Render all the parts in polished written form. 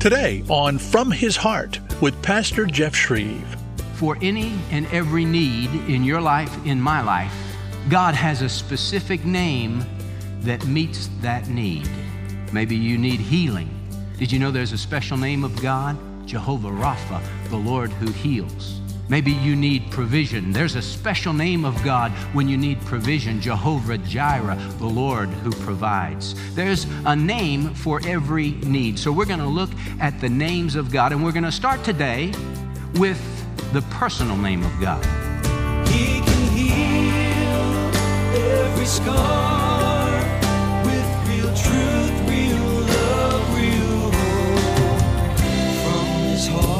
Today on From His Heart with Pastor Jeff Shreve. For any and every need in your life, in my life, God has a specific name that meets that need. Maybe you need healing. Did you know there's a special name of God? Jehovah Rapha, the Lord who heals. Maybe you need provision. There's a special name of God when you need provision, Jehovah Jireh, the Lord who provides. There's a name for every need. So we're going to look at the names of God, and we're going to start today with the personal name of God. He can heal every scar with real truth, real love, real hope from His heart.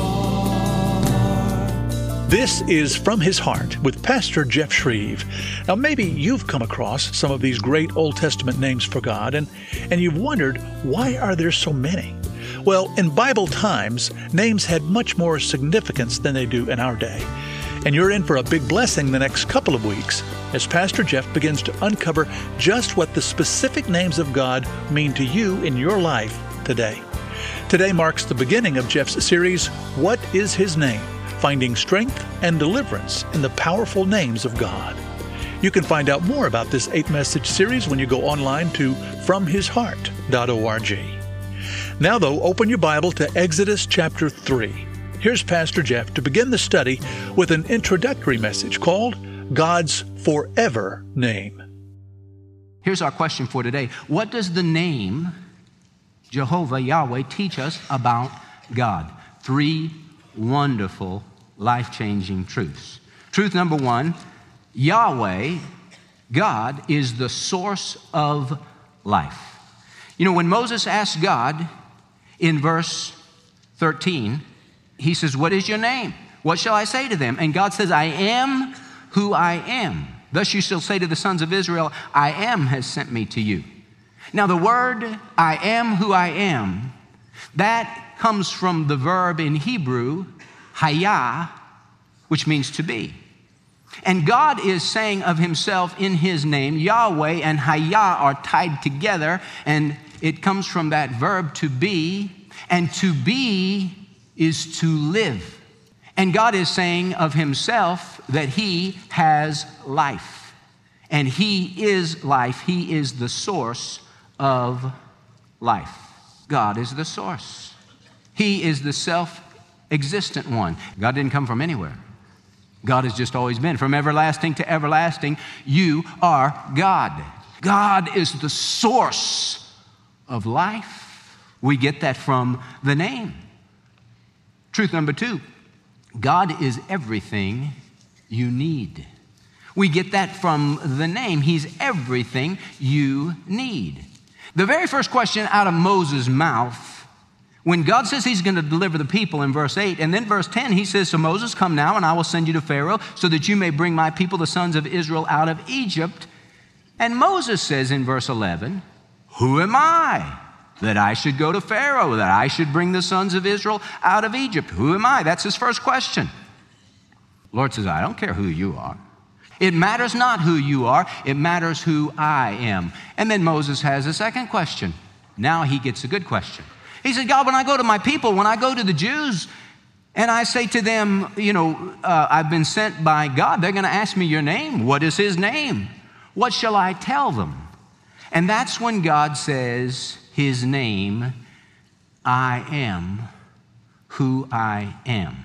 This is From His Heart with Pastor Jeff Shreve. Now, maybe you've come across some of these great Old Testament names for God, and you've wondered, why are there so many? Well, in Bible times, names had much more significance than they do in our day. And you're in for a big blessing the next couple of weeks as Pastor Jeff begins to uncover just what the specific names of God mean to you in your life today. Today marks the beginning of Jeff's series, What is His Name? Finding strength and deliverance in the powerful names of God. You can find out more about this 8-message series when you go online to FromHisHeart.org. Now, though, open your Bible to Exodus chapter 3. Here's Pastor Jeff to begin the study with an introductory message called God's Forever Name. Here's our question for today. What does the name Jehovah Yahweh teach us about God? 3 wonderful, life-changing truths. Truth number 1, Yahweh, God, is the source of life. You know, when Moses asked God in verse 13, he says, "What is your name? What shall I say to them?" And God says, "I am who I am. Thus you shall say to the sons of Israel, I am has sent me to you." Now the word, I am who I am, that comes from the verb in Hebrew, hayah, which means to be. And God is saying of Himself in His name, Yahweh and hayah are tied together, and it comes from that verb to be, and to be is to live. And God is saying of Himself that He has life, and He is life. He is the source of life. God is the source. He is the self-existent one. God didn't come from anywhere. God has just always been. From everlasting to everlasting, you are God. God is the source of life. We get that from the name. Truth number 2, God is everything you need. We get that from the name. He's everything you need. The very first question out of Moses' mouth, when God says He's going to deliver the people in verse 8, and then verse 10, He says, "So Moses, come now, and I will send you to Pharaoh, so that you may bring my people, the sons of Israel, out of Egypt." And Moses says in verse 11, "Who am I that I should go to Pharaoh, that I should bring the sons of Israel out of Egypt? Who am I?" That's his first question. The Lord says, "I don't care who you are. It matters not who you are. It matters who I am." And then Moses has a second question. Now he gets a good question. He said, "God, when I go to my people, when I go to the Jews, and I say to them, I've been sent by God, they're going to ask me your name. What is His name? What shall I tell them?" And that's when God says His name, I am who I am.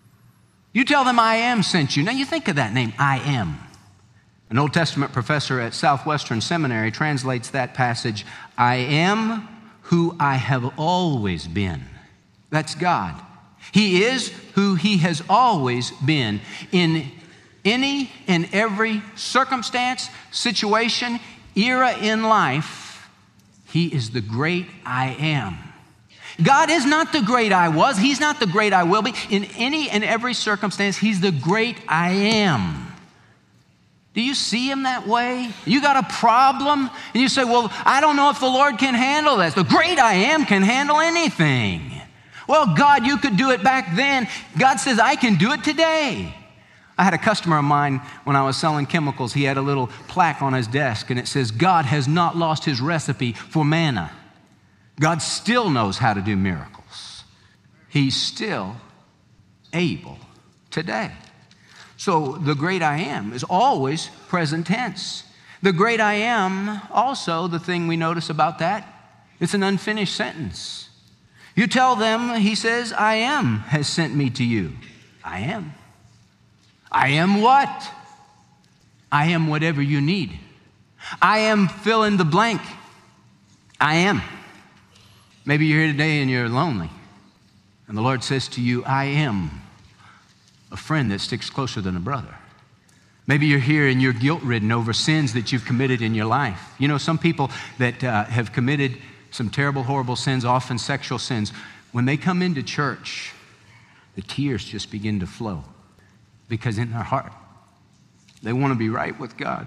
You tell them I am sent you. Now you think of that name, I am. An Old Testament professor at Southwestern Seminary translates that passage, I am who I have always been. That's God. He is who He has always been. In any and every circumstance, situation, era in life, He is the great I am. God is not the great I was. He's not the great I will be. In any and every circumstance, He's the great I am. Do you see Him that way? You got a problem and you say, well, I don't know if the Lord can handle this. The great I am can handle anything. Well, God, you could do it back then. God says, I can do it today. I had a customer of mine when I was selling chemicals. He had a little plaque on his desk and it says, God has not lost His recipe for manna. God still knows how to do miracles. He's still able today. So the great I am is always present tense. The great I am, also, the thing we notice about that, it's an unfinished sentence. You tell them, he says, I am has sent me to you. I am. I am what? I am whatever you need. I am fill in the blank. I am. Maybe you're here today and you're lonely. And the Lord says to you, I am a friend that sticks closer than a brother. Maybe you're here and you're guilt-ridden over sins that you've committed in your life. You know, some people that have committed some terrible, horrible sins, often sexual sins, when they come into church, the tears just begin to flow because in their heart, they want to be right with God.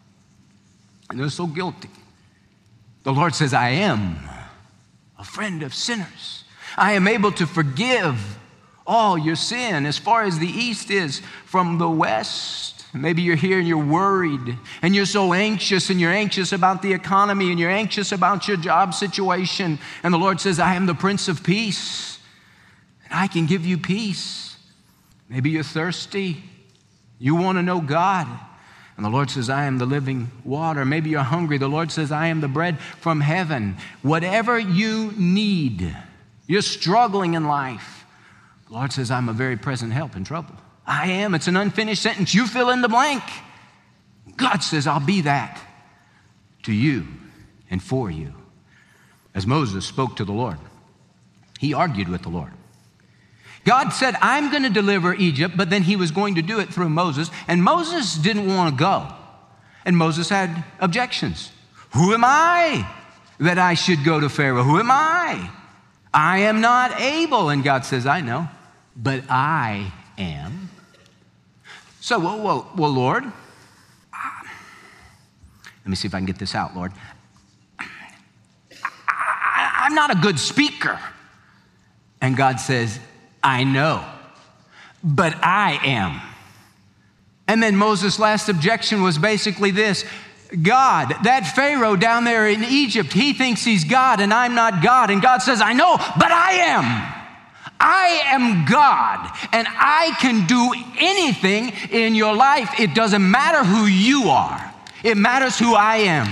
And they're so guilty. The Lord says, I am a friend of sinners. I am able to forgive all your sin as far as the east is from the west. Maybe you're here and you're worried and you're so anxious and you're anxious about the economy and you're anxious about your job situation. And the Lord says, I am the Prince of Peace and I can give you peace. Maybe you're thirsty. You want to know God. And the Lord says, I am the living water. Maybe you're hungry. The Lord says, I am the bread from heaven. Whatever you need, you're struggling in life. The Lord says, I'm a very present help in trouble. I am. It's an unfinished sentence. You fill in the blank. God says, I'll be that to you and for you. As Moses spoke to the Lord, he argued with the Lord. God said, I'm going to deliver Egypt, but then he was going to do it through Moses, and Moses didn't want to go. And Moses had objections. Who am I that I should go to Pharaoh? Who am I? I am not able. And God says, I know, but I am. So, well, Lord, let me see if I can get this out, Lord. I'm not a good speaker. And God says, I know, but I am. And then Moses' last objection was basically this: God, that Pharaoh down there in Egypt, he thinks he's God and I'm not God. And God says, I know, but I am. I am God, and I can do anything in your life. It doesn't matter who you are. It matters who I am.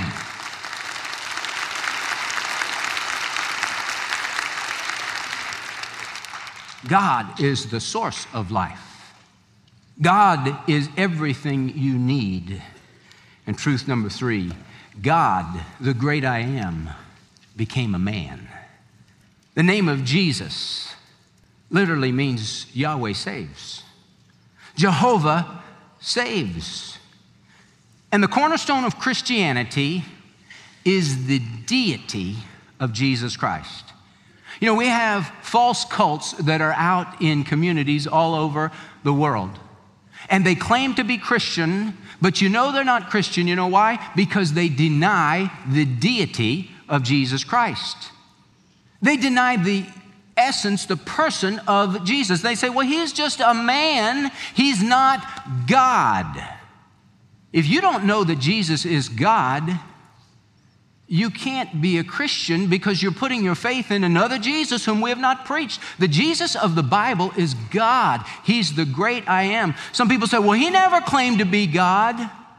God is the source of life. God is everything you need. And truth number 3, God, the great I am, became a man. The name of Jesus literally means Yahweh saves. Jehovah saves. And the cornerstone of Christianity is the deity of Jesus Christ. You know, we have false cults that are out in communities all over the world. And they claim to be Christian, but you know they're not Christian. You know why? Because they deny the deity of Jesus Christ. They deny the essence, the person of Jesus. They say, well, he's just a man. He's not God. If you don't know that Jesus is God, you can't be a Christian because you're putting your faith in another Jesus whom we have not preached. The Jesus of the Bible is God. He's the great I am. Some people say, well, he never claimed to be God.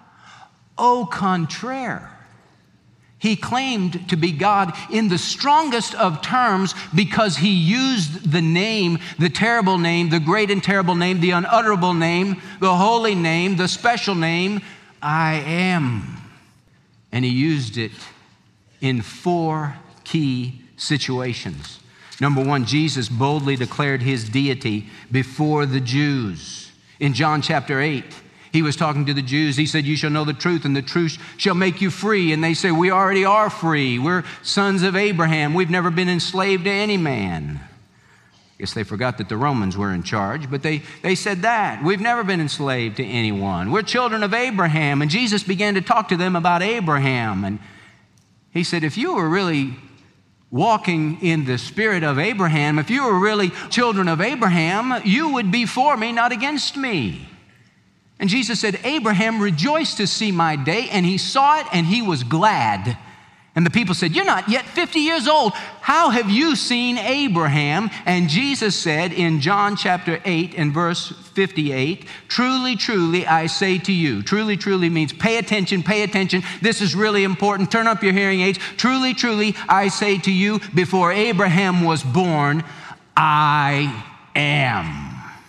Au contraire. He claimed to be God in the strongest of terms because he used the name, the terrible name, the great and terrible name, the unutterable name, the holy name, the special name, I am. And he used it in 4 key situations. Number 1, Jesus boldly declared his deity before the Jews. In John chapter 8, he was talking to the Jews. He said, you shall know the truth, and the truth shall make you free. And they say, we already are free. We're sons of Abraham. We've never been enslaved to any man. I guess they forgot that the Romans were in charge, but they said that. We've never been enslaved to anyone. We're children of Abraham. And Jesus began to talk to them about Abraham. And he said, if you were really walking in the spirit of Abraham, if you were really children of Abraham, you would be for me, not against me. And Jesus said, Abraham rejoiced to see my day, and he saw it, and he was glad. And the people said, "You're not yet 50 years old. How have you seen Abraham?" And Jesus said in John chapter 8 and verse 58, "Truly, truly, I say to you." Truly, truly means pay attention, pay attention. This is really important. Turn up your hearing aids. "Truly, truly, I say to you, before Abraham was born, I am."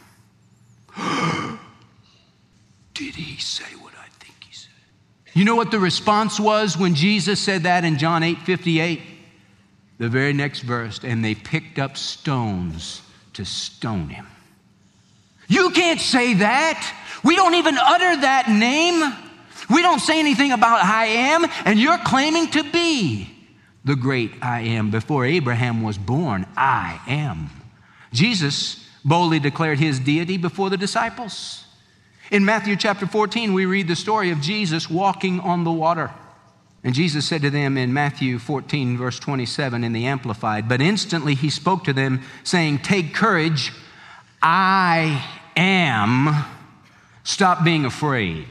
Did he say what I think he said? You know what the response was when Jesus said that in John 8:58? The very next verse, "And they picked up stones to stone him." You can't say that. We don't even utter that name. We don't say anything about I am, and you're claiming to be the great I am. Before Abraham was born, I am. Jesus boldly declared his deity before the disciples. In Matthew chapter 14, we read the story of Jesus walking on the water. And Jesus said to them in Matthew 14, verse 27 in the Amplified, "But instantly he spoke to them, saying, 'Take courage, I am.'" Stop being afraid.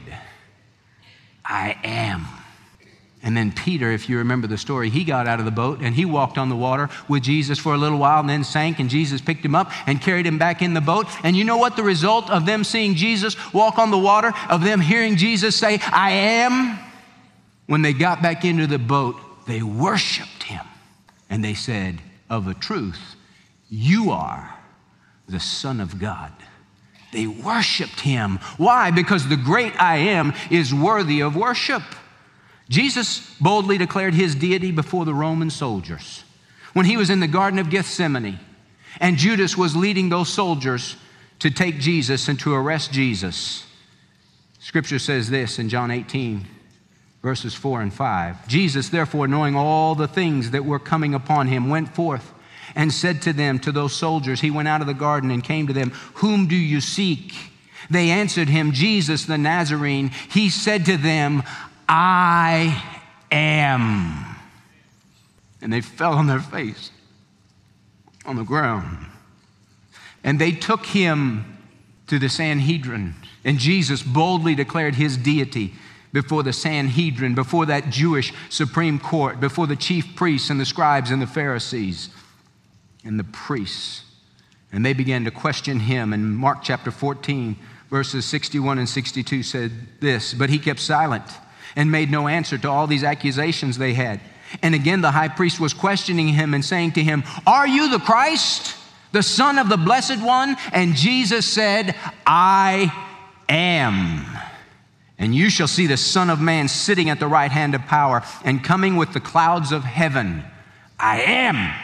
I am. And then Peter, if you remember the story, he got out of the boat and he walked on the water with Jesus for a little while and then sank, and Jesus picked him up and carried him back in the boat. And you know what the result of them seeing Jesus walk on the water, of them hearing Jesus say, I am? When they got back into the boat, they worshiped him. And they said, of a truth, you are the Son of God. They worshiped him. Why? Because the great I am is worthy of worship. Jesus boldly declared his deity before the Roman soldiers. When he was in the Garden of Gethsemane, and Judas was leading those soldiers to take Jesus and to arrest Jesus, Scripture says this in John 18, verses 4 and 5. Jesus, therefore, knowing all the things that were coming upon him, went forth and said to them, to those soldiers, he went out of the garden and came to them, whom do you seek? They answered him, Jesus the Nazarene. He said to them, I am. And they fell on their face on the ground. And they took him to the Sanhedrin. And Jesus boldly declared his deity before the Sanhedrin, before that Jewish Supreme Court, before the chief priests and the scribes and the Pharisees and the priests. And they began to question him. And Mark chapter 14, verses 61 and 62 said this, but he kept silent and made no answer to all these accusations they had. And again, the high priest was questioning him and saying to him, are you the Christ, the Son of the Blessed One? And Jesus said, I am. And you shall see the Son of Man sitting at the right hand of power and coming with the clouds of heaven. I am.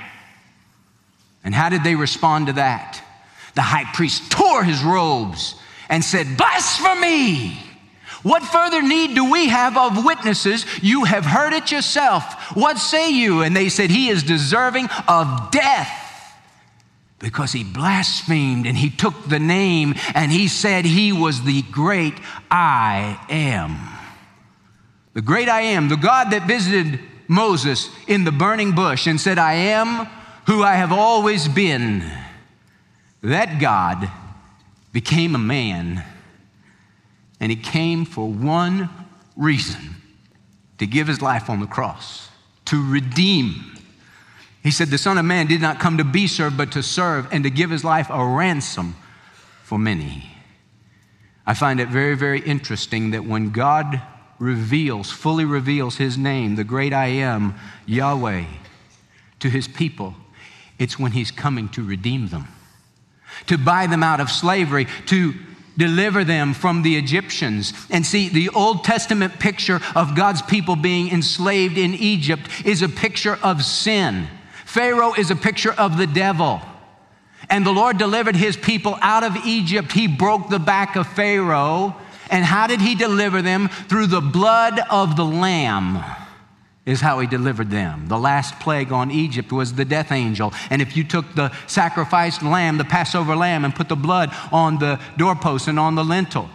And how did they respond to that? The high priest tore his robes and said, blasphemy! What further need do we have of witnesses? You have heard it yourself. What say you? And they said, he is deserving of death because he blasphemed and he took the name and he said he was the great I am. The great I am, the God that visited Moses in the burning bush and said, I am who I have always been. That God became a man. And he came for one reason, to give his life on the cross, to redeem. He said the Son of Man did not come to be served, but to serve and to give his life a ransom for many. I find it very, very interesting that when God fully reveals his name, the great I am, Yahweh, to his people, it's when he's coming to redeem them, to buy them out of slavery, to deliver them from the Egyptians. And see, the Old Testament picture of God's people being enslaved in Egypt is a picture of sin. Pharaoh is a picture of the devil. And the Lord delivered his people out of Egypt. He broke the back of Pharaoh. And how did he deliver them? Through the blood of the Lamb is how he delivered them. The last plague on Egypt was the death angel. And if you took the sacrificed lamb, the Passover lamb, and put the blood on the doorpost and on the lintel,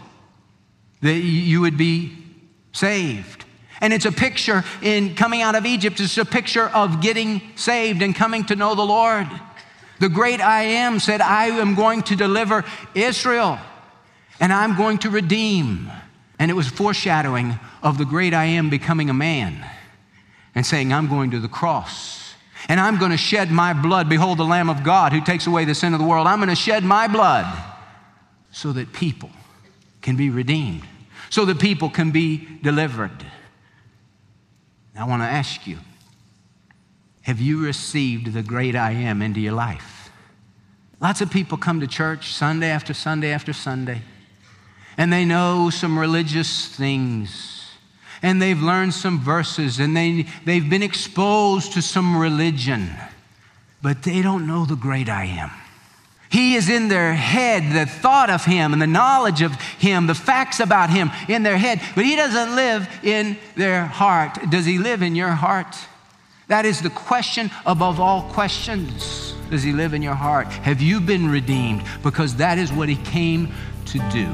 you would be saved. And it's a picture in coming out of Egypt. It's a picture of getting saved and coming to know the Lord. The great I am said, I am going to deliver Israel and I'm going to redeem. And it was foreshadowing of the great I am becoming a man. and saying, I'm going to the cross, and I'm going to shed my blood. Behold, the Lamb of God who takes away the sin of the world. I'm going to shed my blood so that people can be redeemed, so that people can be delivered. I want to ask you, have you received the great I am into your life? Lots of people come to church Sunday after Sunday after Sunday, and they know some religious things, and they've learned some verses, and they've been exposed to some religion, but they don't know the great I am. He is in their head, the thought of Him and the knowledge of Him, the facts about Him in their head, but He doesn't live in their heart. Does He live in your heart? That is the question above all questions. Does He live in your heart? Have you been redeemed? Because that is what He came to do.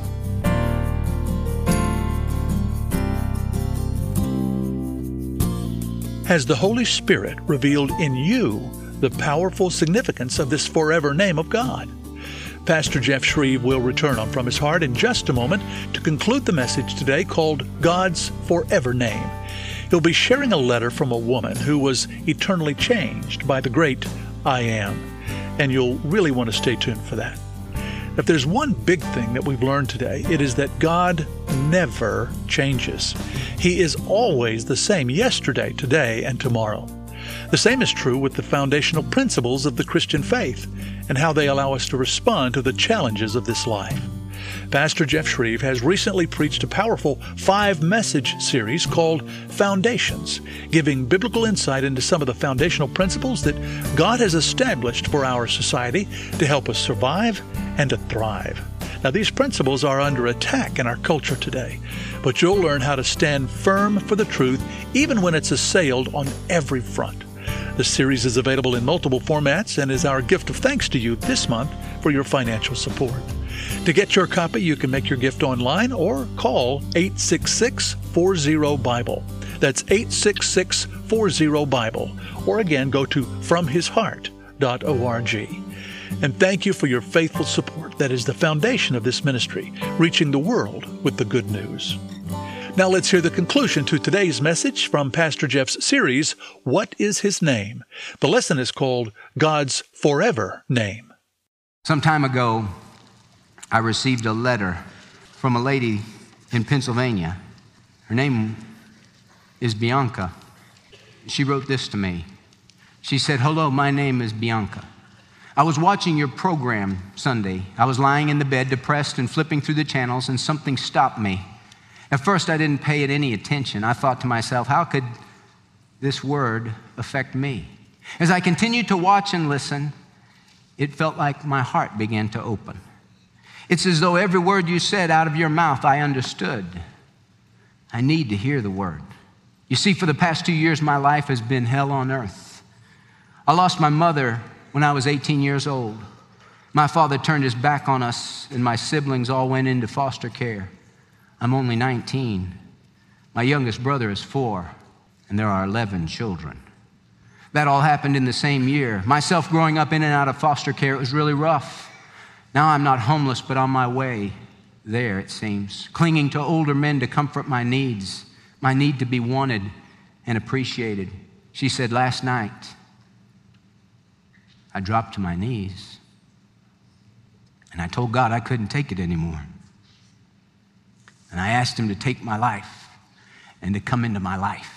Has the Holy Spirit revealed in you the powerful significance of this forever name of God? Pastor Jeff Shreve will return on From His Heart in just a moment to conclude the message today called God's Forever Name. He'll be sharing a letter from a woman who was eternally changed by the great I Am, and you'll really want to stay tuned for that. If there's one big thing that we've learned today, it is that God never changes. He is always the same yesterday, today, and tomorrow. The same is true with the foundational principles of the Christian faith and how they allow us to respond to the challenges of this life. Pastor Jeff Shreve has recently preached a powerful 5-message series called Foundations, giving biblical insight into some of the foundational principles that God has established for our society to help us survive and to thrive. Now, these principles are under attack in our culture today, but you'll learn how to stand firm for the truth even when it's assailed on every front. The series is available in multiple formats and is our gift of thanks to you this month for your financial support. To get your copy, you can make your gift online or call 866-40-BIBLE. That's 866-40-BIBLE. Or again, go to FromHisHeart.org. And thank you for your faithful support. That is the foundation of this ministry, reaching the world with the good news. Now let's hear the conclusion to today's message from Pastor Jeff's series, What is His Name? The lesson is called God's Forever Name. Some time ago, I received a letter from a lady in Pennsylvania. Her name is Bianca. She wrote this to me. She said, "Hello, my name is Bianca. I was watching your program Sunday. I was lying in the bed, depressed and flipping through the channels, and something stopped me. At first, I didn't pay it any attention. I thought to myself, how could this word affect me? As I continued to watch and listen, it felt like my heart began to open. It's as though every word you said out of your mouth, I understood. I need to hear the word. You see, for the past 2 years, my life has been hell on earth. I lost my mother when I was 18 years old. My father turned his back on us, and my siblings all went into foster care. I'm only 19. My youngest brother is 4, and there are 11 children. That all happened in the same year. Myself growing up in and out of foster care, it was really rough. Now I'm not homeless, but on my way there, it seems, clinging to older men to comfort my needs, my need to be wanted and appreciated. She said, last night, I dropped to my knees, and I told God I couldn't take it anymore. And I asked Him to take my life and to come into my life.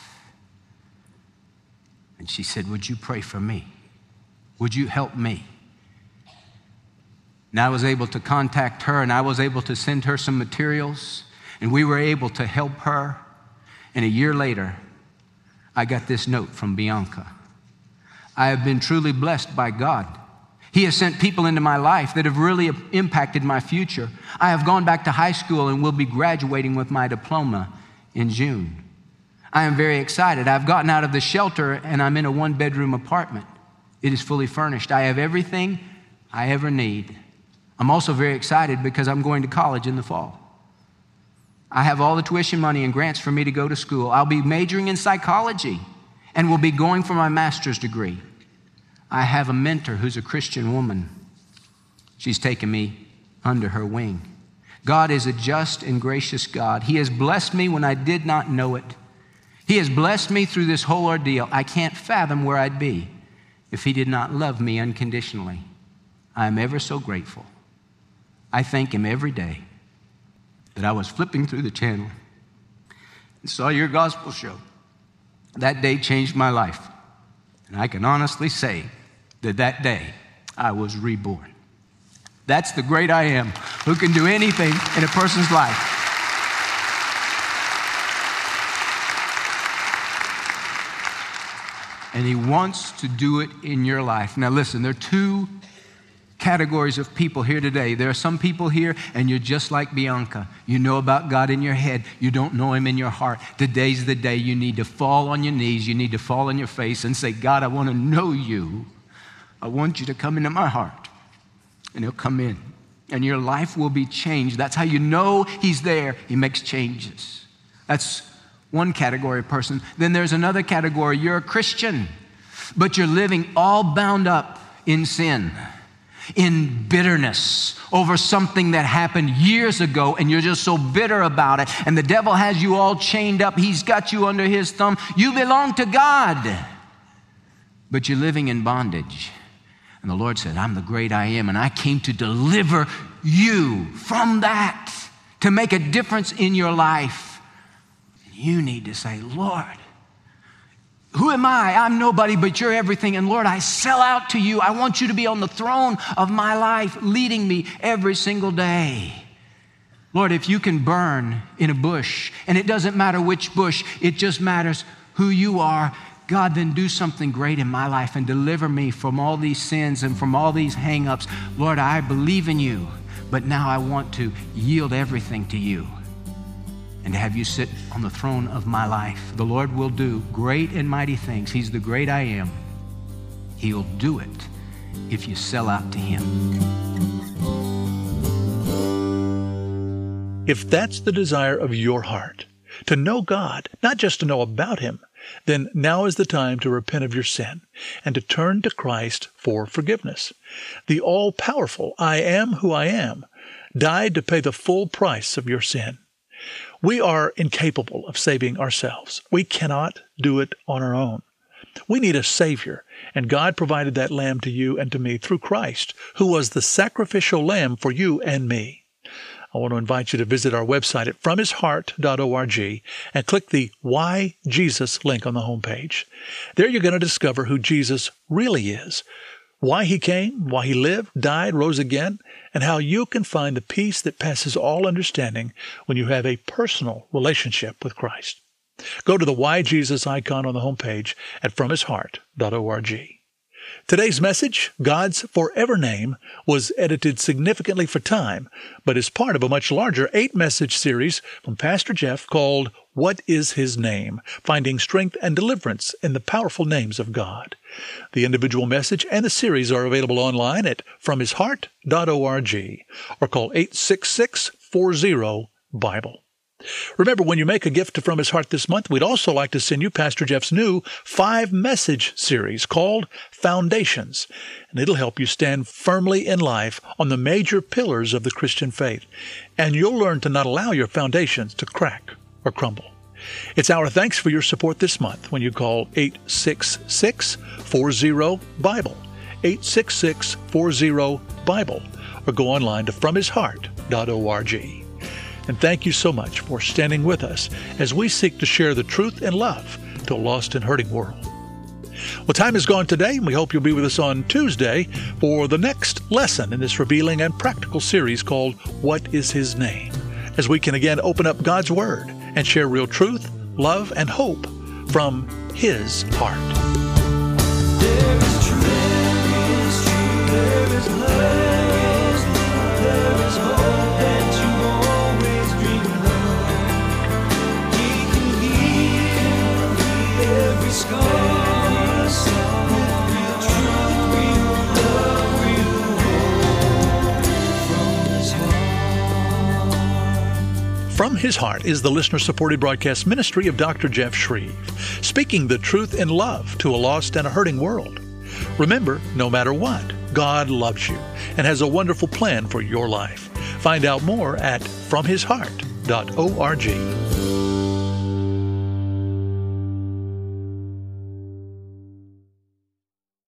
And she said, would you pray for me? Would you help me? And I was able to contact her, and I was able to send her some materials, and we were able to help her. And a year later, I got this note from Bianca. I have been truly blessed by God. He has sent people into my life that have really impacted my future. I have gone back to high school and will be graduating with my diploma in June. I am very excited. I've gotten out of the shelter and I'm in a 1-bedroom apartment. It is fully furnished. I have everything I ever need. I'm also very excited because I'm going to college in the fall. I have all the tuition money and grants for me to go to school. I'll be majoring in psychology and will be going for my master's degree. I have a mentor who's a Christian woman. She's taken me under her wing. God is a just and gracious God. He has blessed me when I did not know it. He has blessed me through this whole ordeal. I can't fathom where I'd be if He did not love me unconditionally. I am ever so grateful. I thank Him every day that I was flipping through the channel and saw your gospel show. That day changed my life. And I can honestly say that that day I was reborn. That's the great I am who can do anything in a person's life. And He wants to do it in your life. Now listen, there are two categories of people here today. There are some people here and you're just like Bianca. You know about God in your head. You don't know Him in your heart. Today's the day you need to fall on your knees. You need to fall on your face and say, God, I want to know You. I want You to come into my heart. And He'll come in. And your life will be changed. That's how you know He's there. He makes changes. That's one category of person. Then there's another category. You're a Christian, but you're living all bound up in sin, in bitterness over something that happened years ago, and you're just so bitter about it, and the devil has you all chained up. He's got you under his thumb. You belong to God, but you're living in bondage. And the Lord said, I'm the great I am, and I came to deliver you from that, to make a difference in your life. And you need to say, Lord, who am I? I'm nobody, but You're everything. And Lord, I sell out to You. I want You to be on the throne of my life, leading me every single day. Lord, if You can burn in a bush, and it doesn't matter which bush, it just matters who You are, God, then do something great in my life and deliver me from all these sins and from all these hang-ups. Lord, I believe in You, but now I want to yield everything to You and to have You sit on the throne of my life. The Lord will do great and mighty things. He's the great I am. He'll do it if you sell out to Him. If that's the desire of your heart, to know God, not just to know about Him, then now is the time to repent of your sin and to turn to Christ for forgiveness. The all-powerful I am who I am died to pay the full price of your sin. We are incapable of saving ourselves. We cannot do it on our own. We need a Savior, and God provided that Lamb to you and to me through Christ, who was the sacrificial Lamb for you and me. I want to invite you to visit our website at fromhisheart.org and click the Why Jesus link on the homepage. There you're going to discover who Jesus really is, why He came, why He lived, died, rose again, and how you can find the peace that passes all understanding when you have a personal relationship with Christ. Go to the Why Jesus icon on the homepage at fromhisheart.org. Today's message, God's Forever Name, was edited significantly for time, but is part of a much larger 8-message series from Pastor Jeff called What is His Name? Finding Strength and Deliverance in the Powerful Names of God. The individual message and the series are available online at fromhisheart.org or call 866-40-BIBLE. Remember, when you make a gift to From His Heart this month, we'd also like to send you Pastor Jeff's new 5-message series called Foundations, and it'll help you stand firmly in life on the major pillars of the Christian faith, and you'll learn to not allow your foundations to crack or crumble. It's our thanks for your support this month when you call 866-40-BIBLE, 866-40-BIBLE, or go online to fromhisheart.org. And thank you so much for standing with us as we seek to share the truth and love to a lost and hurting world. Well, time is gone today, and we hope you'll be with us on Tuesday for the next lesson in this revealing and practical series called What is His Name? As we can again open up God's Word and share real truth, love, and hope from His heart. There is truth, there is love, there is hope that you always dreamed of. He can heal every scar with real truth, real love, real hope from His heart. From His Heart is the listener-supported broadcast ministry of Dr. Jeff Shreve, speaking the truth in love to a lost and a hurting world. Remember, no matter what, God loves you and has a wonderful plan for your life. Find out more at fromhisheart.org.